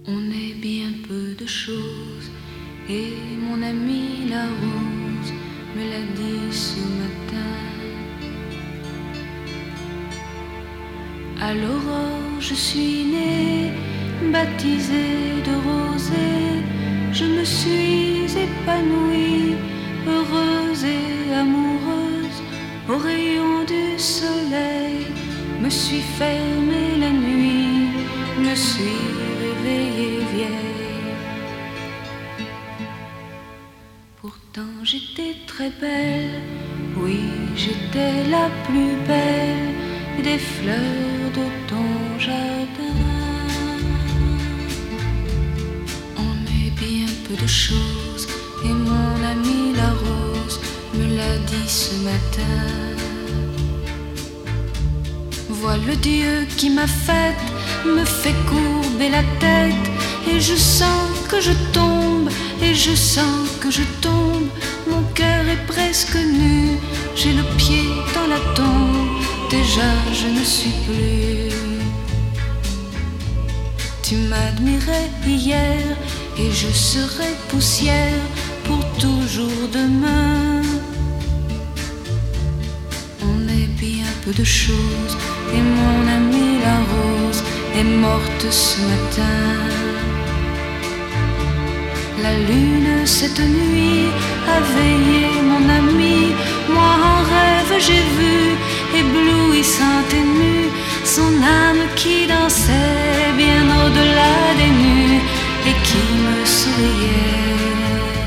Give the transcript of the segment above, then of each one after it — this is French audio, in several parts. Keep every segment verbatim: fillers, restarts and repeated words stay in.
On est bien peu de choses, et mon amie la rose me l'a dit ce matin. À l'aurore je suis née, baptisée de rosée, je me suis épanouie, heureuse et amoureuse, au rayon du soleil, me suis fermée la nuit, me suis réveillée vieille. Pourtant j'étais très belle, oui j'étais la plus belle des fleurs de ton jardin. On est bien peu de choses, et mon amie la rose me l'a dit ce matin. Vois le Dieu qui m'a faite, me fait courber la tête, et je sens que je tombe, et je sens que je tombe. Mon cœur est presque nu, j'ai le pied dans la tombe, déjà je ne suis plus. Tu m'admirais hier, et je serai poussière pour toujours demain. On est bien peu de choses, et mon amie la rose est morte ce matin. La lune cette nuit a veillé mon ami, moi en rêve j'ai vu, éblouissante et nue, son âme qui dansait bien au-delà des nues et qui me souriait.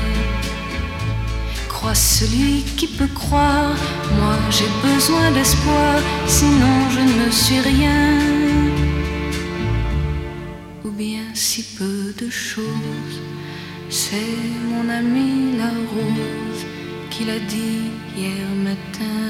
Crois celui qui peut croire, moi j'ai besoin d'espoir, sinon je ne suis rien. Ou bien si peu de choses, c'est mon amie la rose qui l'a dit hier matin.